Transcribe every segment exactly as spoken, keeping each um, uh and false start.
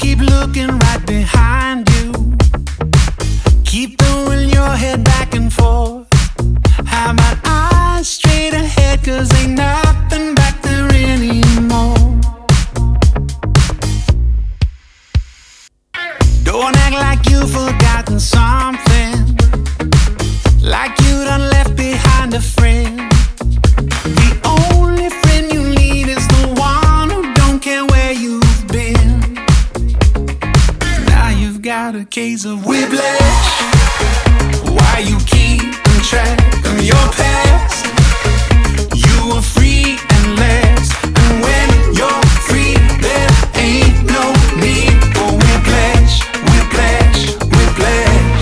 keep looking right behind you. Keep throwing your head back and forth. How about eyes straight ahead, cause ain't nothing back there anymore. Don't act like you've forgotten something, like you done left behind a friend. The only friend you need is the one who don't care where you've been. Now you've got a case of whiplash. Why you keeping track of your past? You were free and last, and when you're free, there ain't no need for whiplash, whiplash, whiplash.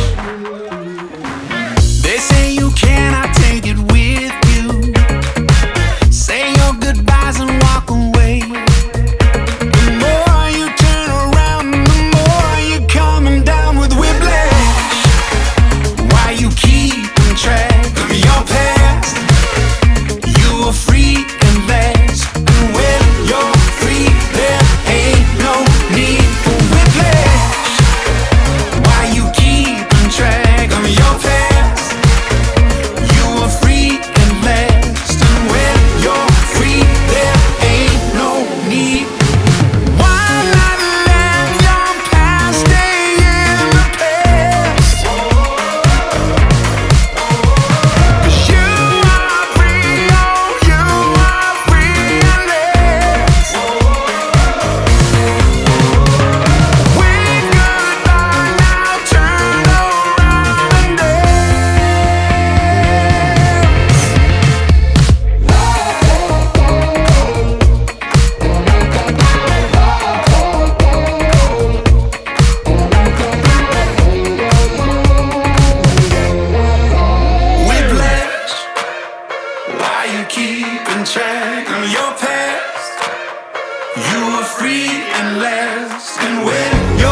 They say you cannot take it with you. Say your goodbyes and walk away. The more you turn around, the more you're coming down with whiplash. Why you keeping track of your past? You were free and last, and when you're free, there ain't no need for whiplash. Why you keeping track of your past? You were free and last, and when you're free, there ain't no need. Why not let your past stay in the past? 'Cause you are free, oh, you are free and last. Wave goodbye now, turn around and dance. Whiplash. Why you keeping track of your past? You were free and last, and when you're